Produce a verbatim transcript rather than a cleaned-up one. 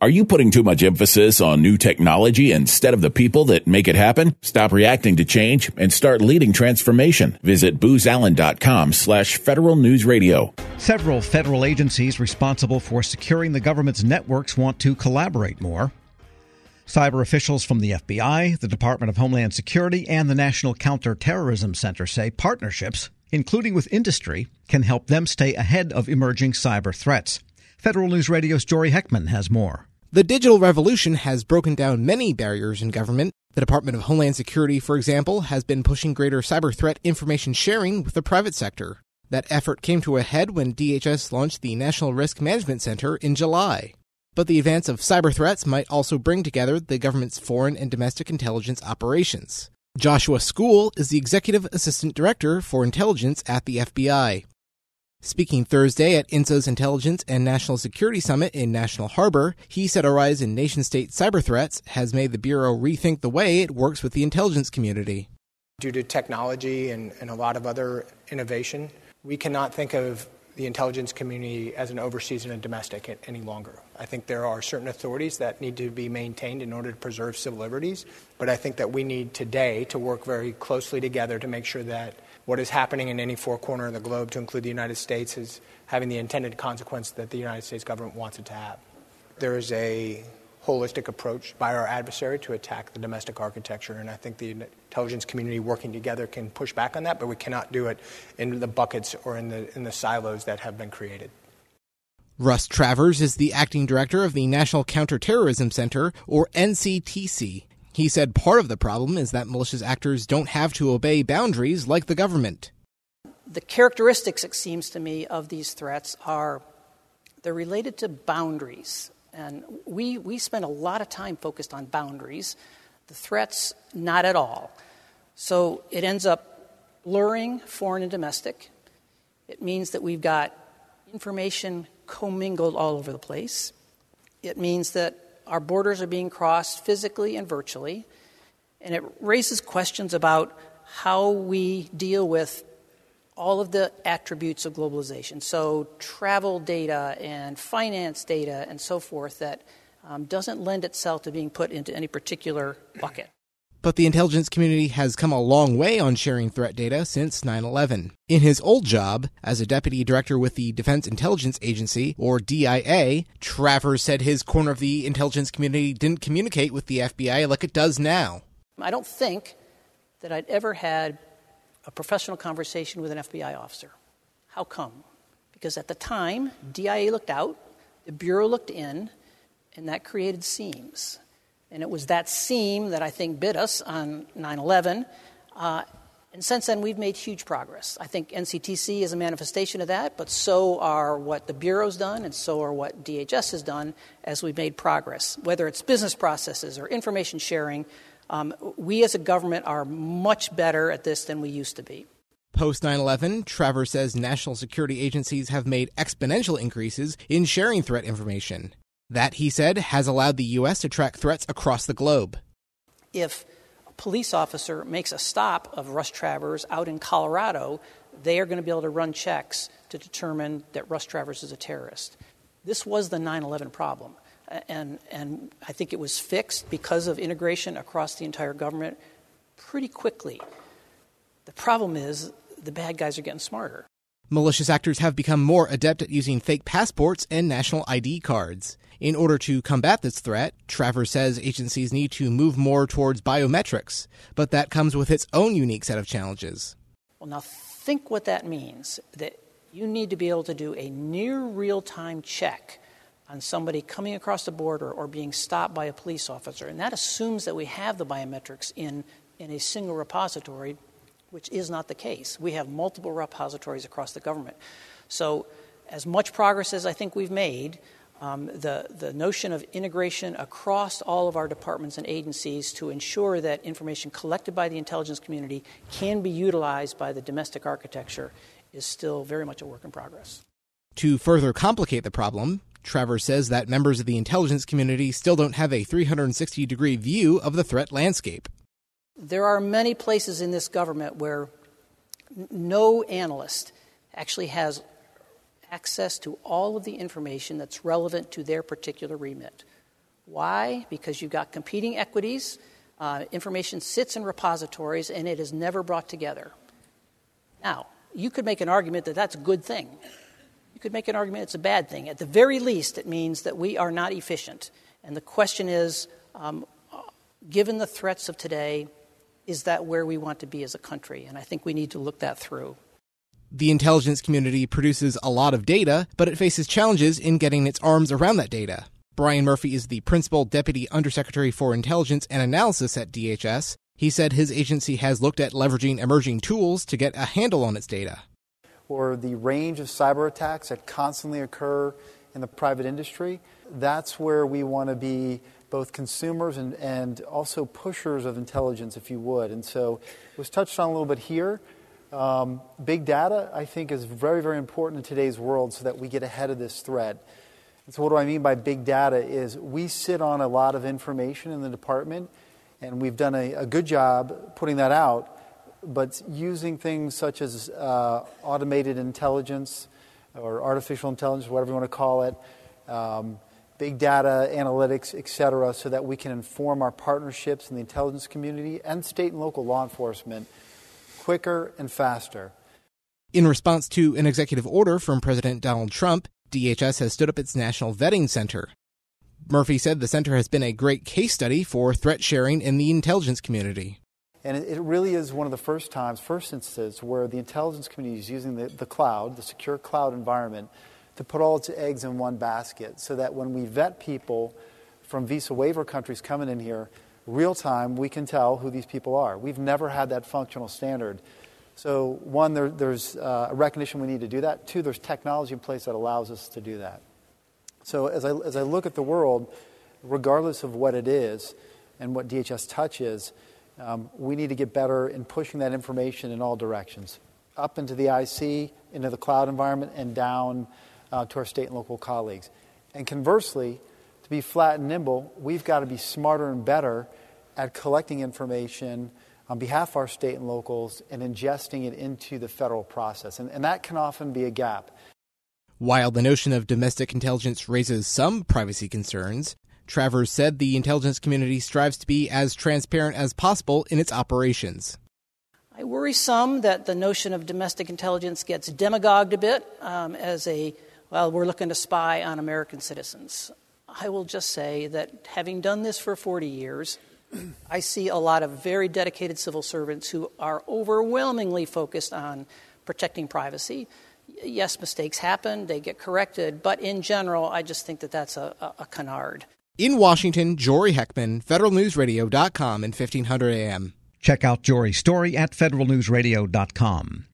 Are you putting too much emphasis on new technology instead of the people that make it happen? Stop reacting to change and start leading transformation. Visit booz allen dot com slash Federal News Radio. Several federal agencies responsible for securing the government's networks want to collaborate more. Cyber officials from the F B I, the Department of Homeland Security, and the National Counterterrorism Center say partnerships, including with industry, can help them stay ahead of emerging cyber threats. Federal News Radio's Jory Heckman has more. The digital revolution has broken down many barriers in government. The Department of Homeland Security, for example, has been pushing greater cyber threat information sharing with the private sector. That effort came to a head when D H S launched the National Risk Management Center in July. But the advance of cyber threats might also bring together the government's foreign and domestic intelligence operations. Joshua School is the Executive Assistant Director for Intelligence at the F B I. Speaking Thursday at I N S A's Intelligence and National Security Summit in National Harbor, he said a rise in nation-state cyber threats has made the Bureau rethink the way it works with the intelligence community. Due to technology and, and a lot of other innovation, we cannot think of the intelligence community as an overseas and a domestic any longer. I think there are certain authorities that need to be maintained in order to preserve civil liberties, but I think that we need today to work very closely together to make sure that what is happening in any four corner of the globe, to include the United States, is having the intended consequence that the United States government wants it to have. There is a holistic approach by our adversary to attack the domestic architecture, and I think the intelligence community working together can push back on that, but we cannot do it in the buckets or in the in the silos that have been created. Russ Travers is the acting director of the National Counterterrorism Center, or N C T C. He said part of the problem is that malicious actors don't have to obey boundaries like the government. The characteristics, it seems to me, of these threats are they're related to boundaries. And we, we spend a lot of time focused on boundaries. The threats, not at all. So it ends up blurring foreign and domestic. It means that we've got information commingled all over the place. It means that our borders are being crossed physically and virtually. And it raises questions about how we deal with all of the attributes of globalization. So travel data and finance data and so forth that um, doesn't lend itself to being put into any particular bucket. But the intelligence community has come a long way on sharing threat data since nine eleven. In his old job as a deputy director with the Defense Intelligence Agency, or D I A, Travers said his corner of the intelligence community didn't communicate with the F B I like it does now. I don't think that I'd ever had a professional conversation with an F B I officer. How come? Because at the time, D I A looked out, the Bureau looked in, and that created seams. And it was that seam that I think bit us on nine eleven. Uh, and since then, we've made huge progress. I think N C T C is a manifestation of that, but so are what the Bureau's done, and so are what D H S has done as we've made progress. Whether it's business processes or information sharing, um, we as a government are much better at this than we used to be. Post nine eleven, Travers says national security agencies have made exponential increases in sharing threat information. That, he said, has allowed the U S to track threats across the globe. If a police officer makes a stop of Russ Travers out in Colorado, they are going to be able to run checks to determine that Russ Travers is a terrorist. This was the nine eleven problem, and, and I think it was fixed because of integration across the entire government pretty quickly. The problem is the bad guys are getting smarter. Malicious actors have become more adept at using fake passports and national I D cards. In order to combat this threat, Travers says agencies need to move more towards biometrics, but that comes with its own unique set of challenges. Well, now think what that means, that you need to be able to do a near real-time check on somebody coming across the border or being stopped by a police officer, and that assumes that we have the biometrics in, in a single repository, which is not the case. We have multiple repositories across the government. So as much progress as I think we've made, um, the, the notion of integration across all of our departments and agencies to ensure that information collected by the intelligence community can be utilized by the domestic architecture is still very much a work in progress. To further complicate the problem, Travers says that members of the intelligence community still don't have a three hundred sixty degree view of the threat landscape. There are many places in this government where n- no analyst actually has access to all of the information that's relevant to their particular remit. Why? Because you've got competing equities. Uh, information sits in repositories, and it is never brought together. Now, you could make an argument that that's a good thing. You could make an argument it's a bad thing. At the very least, it means that we are not efficient. And the question is, um, given the threats of today, is that where we want to be as a country? And I think we need to look that through. The intelligence community produces a lot of data, but it faces challenges in getting its arms around that data. Brian Murphy is the Principal Deputy Undersecretary for Intelligence and Analysis at D H S. He said his agency has looked at leveraging emerging tools to get a handle on its data. Or the range of cyber attacks that constantly occur in the private industry, that's where we want to be both consumers and, and also pushers of intelligence, if you would. And so it was touched on a little bit here. Um, big data, I think, is very, very important in today's world so that we get ahead of this threat. And so what do I mean by big data is we sit on a lot of information in the department, and we've done a, a good job putting that out, but using things such as uh, automated intelligence or artificial intelligence, whatever you want to call it, um, big data, analytics, et cetera, so that we can inform our partnerships in the intelligence community and state and local law enforcement quicker and faster. In response to an executive order from President Donald Trump, D H S has stood up its National Vetting Center. Murphy said the center has been a great case study for threat sharing in the intelligence community. And it really is one of the first times, first instances, where the intelligence community is using the, the cloud, the secure cloud environment, to put all its eggs in one basket so that when we vet people from visa waiver countries coming in here, real time, we can tell who these people are. We've never had that functional standard. So one, there, there's uh, a recognition we need to do that. Two, there's technology in place that allows us to do that. So as I, as I look at the world, regardless of what it is and what D H S touches, um, we need to get better in pushing that information in all directions, up into the I C, into the cloud environment, and down uh, to our state and local colleagues. And conversely, to be flat and nimble, we've got to be smarter and better at collecting information on behalf of our state and locals and ingesting it into the federal process. And, and that can often be a gap. While the notion of domestic intelligence raises some privacy concerns, Travers said the intelligence community strives to be as transparent as possible in its operations. I worry some that the notion of domestic intelligence gets demagogued a bit um, as a, well, we're looking to spy on American citizens. I will just say that having done this for forty years, I see a lot of very dedicated civil servants who are overwhelmingly focused on protecting privacy. Yes, mistakes happen, they get corrected, but in general, I just think that that's a, a, a canard. In Washington, Jory Heckman, Federal News Radio dot com and fifteen hundred A M. Check out Jory's story at Federal News Radio dot com.